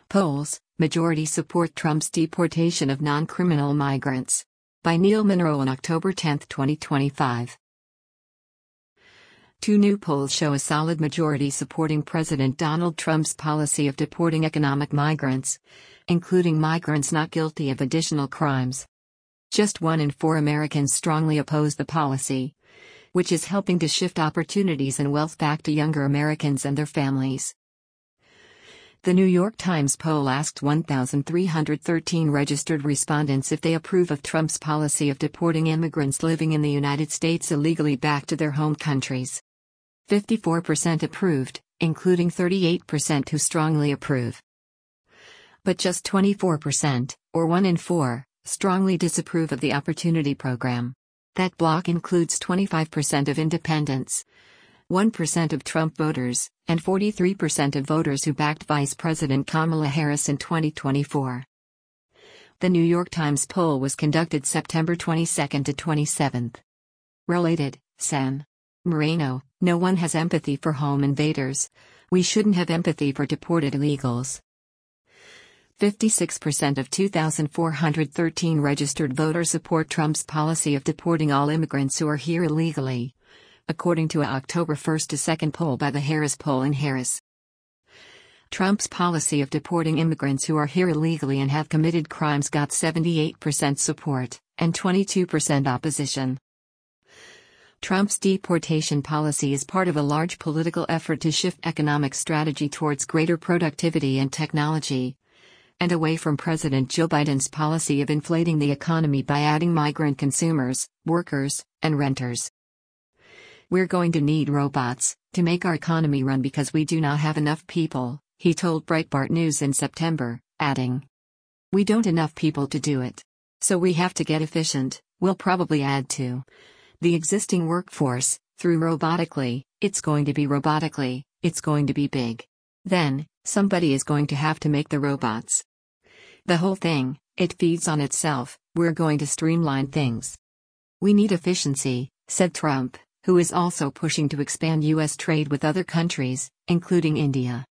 Polls, majority support Trump's deportation of non-criminal migrants. By Neil Monroe on October 10, 2025. Two new polls show a solid majority supporting President Donald Trump's policy of deporting economic migrants, including migrants not guilty of additional crimes. Just 1 in 4 Americans strongly oppose the policy, which is helping to shift opportunities and wealth back to younger Americans and their families. The New York Times poll asked 1,313 registered respondents if they approve of Trump's policy of deporting immigrants living in the United States illegally back to their home countries. 54% approved, including 38% who strongly approve. But just 24%, or 1 in 4, strongly disapprove of the Opportunity Program. That block includes 25% of independents, 1% of Trump voters, and 43% of voters who backed Vice President Kamala Harris in 2024. The New York Times poll was conducted September 22 to 27. Related, San Marino, no one has empathy for home invaders. We shouldn't have empathy for deported illegals. 56% of 2,413 registered voters support Trump's policy of deporting all immigrants who are here illegally, according to a October 1 to 2 poll by the Harris Poll in Harris. Trump's policy of deporting immigrants who are here illegally and have committed crimes got 78% support, and 22% opposition. Trump's deportation policy is part of a large political effort to shift economic strategy towards greater productivity and technology, and away from President Joe Biden's policy of inflating the economy by adding migrant consumers, workers, and renters. We're going to need robots to make our economy run because we do not have enough people, he told Breitbart News in September, adding, "We don't enough people to do it. So we have to get efficient. We'll probably add to the existing workforce through robotically. It's going to be robotically, it's going to be big. Then, somebody is going to have to make the robots. The whole thing, it feeds on itself. We're going to streamline things. We need efficiency," said Trump, who is also pushing to expand U.S. trade with other countries, including India.